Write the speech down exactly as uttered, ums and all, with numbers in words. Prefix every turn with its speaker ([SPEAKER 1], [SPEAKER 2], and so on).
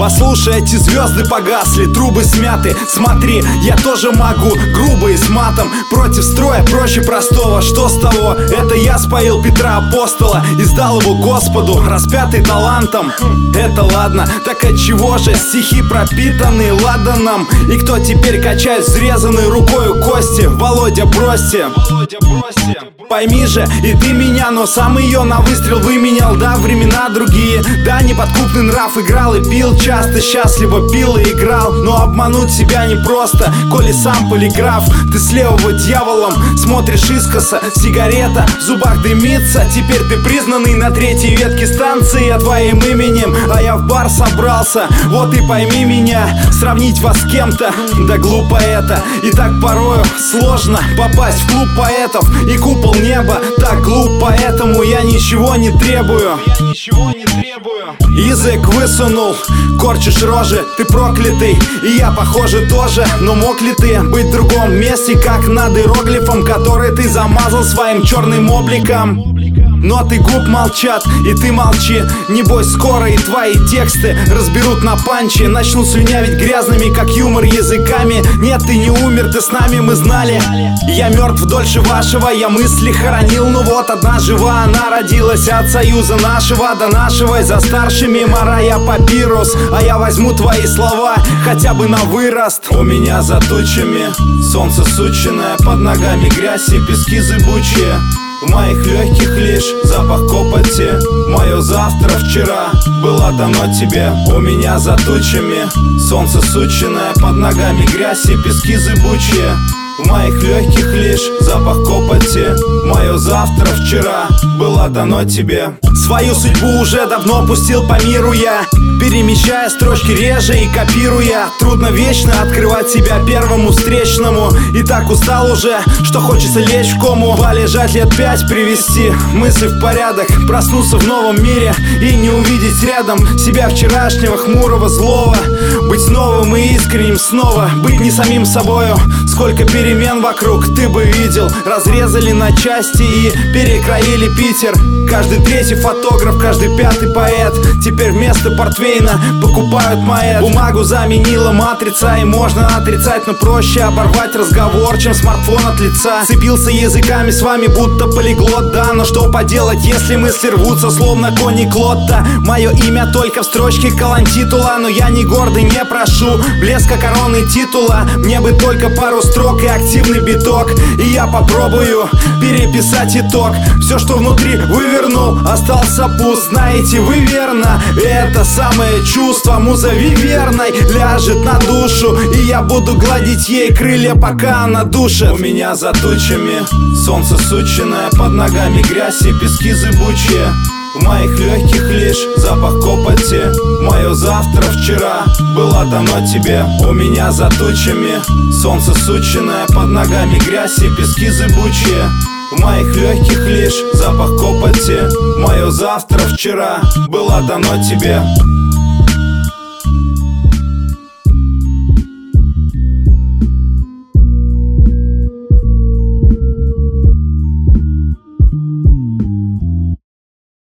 [SPEAKER 1] Послушай, эти звезды погасли, трубы смяты. Смотри, я тоже могу, грубо и с матом. Против строя проще простого, что с того? Это я споил Петра Апостола и сдал его Господу, распятый талантом. Это ладно, так отчего же стихи пропитаны ладаном? И кто теперь качает срезанной рукою кости? Володя, бросьте, Володя, бросьте. Пойми же, и ты меня, но сам ее на выстрел выменял. Да, времена другие, да, неподкупный нрав. Играл и пил часто, счастливо пил и играл. Но обмануть себя непросто, коли сам полиграф. Ты с левого дьяволом смотришь искоса. Сигарета в зубах дымится. Теперь ты признанный на третьей ветке станции а твоим именем, а я в бар собрался. Вот и пойми меня, сравнить вас с кем-то, да глупо это. И так порою сложно попасть в клуб поэтов и купол неба. Так глуп, поэтому я ничего не требую. Я ничего не требую. Язык высунул, корчишь рожи, ты проклятый, и я, похоже, тоже. Но мог ли ты быть в другом месте, как над иероглифом, который ты замазал своим черным обликом? Ноты губ молчат, и ты молчи. Небось скоро и твои тексты разберут на панчи. Начнут слюнявить грязными, как юмор, языками. Нет, ты не умер, ты с нами, мы знали. Я мертв дольше вашего, я мысли хоронил. Ну вот одна жива, она родилась от союза нашего до нашего. И за старшими Марая Папирус. А я возьму твои слова, хотя бы на вырост. У меня за тучами солнце сученное, под ногами грязь и пески зыбучие. В моих легких лишь запах копоти. Мое завтра вчера было дано тебе. У меня за тучами солнце сученное, под ногами грязь и пески зыбучие. В моих легких лишь запах копоти. Мое завтра вчера было дано тебе. Свою судьбу уже давно пустил по миру я, перемещая строчки реже и копируя. Трудно вечно открывать себя первому встречному. И так устал уже, что хочется лечь в кому. Полежать лет пять, привести мысли в порядок, проснуться в новом мире и не увидеть рядом себя вчерашнего хмурого злого. Быть новым и искренним снова, быть не самим собою. Сколько перемен вокруг ты бы видел. Разрезали на части и перекроили Питер. Каждый третий фотограф, каждый пятый поэт теперь вместо портвейна покупают моэт. Бумагу заменила матрица, и можно отрицать, но проще оборвать разговор, чем смартфон от лица. Цепился языками с вами, будто полиглот, да. Но что поделать, если мысли рвутся, словно кони Клотта. Мое имя только в строчке колонтитула, но я не гордый, не прошу блеска короны титула. Мне бы только пару строк и активный биток, и я попробую переписать итог. Все, что внутри вывернул, остался пуст. Знаете вы верно, это самое чувство муза виверной ляжет на душу, и я буду гладить ей крылья, пока она душит. У меня за тучами солнце сученное, под ногами грязь и пески зыбучие. В моих легких лишь запах копоти. Мое завтра вчера было дано тебе. У меня за тучами солнце сученное, под ногами грязь и пески зыбучие. В моих легких лишь запах копоти. Мое завтра вчера было дано тебе.